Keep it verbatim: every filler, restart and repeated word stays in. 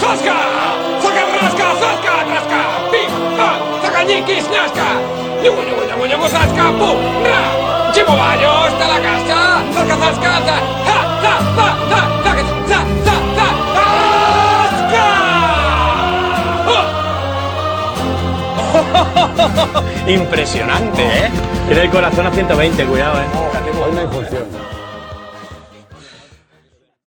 ¡Zasca! ¡Saca, rasca, zasca, trasca! ¡Pim, pam! ¡Saca, ñiquis, ñasca! ¡Yugu, yugu, yugu, yugu, zasca! ¡Pum, ra! ¡Chimo baño hasta la casa! ¡Zasca, zasca, za! ¡Ja, za, za, za! ¡Zaca, za, za, za! ¡Zasca! ¡Oh! Impresionante, ¿eh? Tiene el corazón a ciento veinte, cuidado, ¿eh? Hoy no hay función.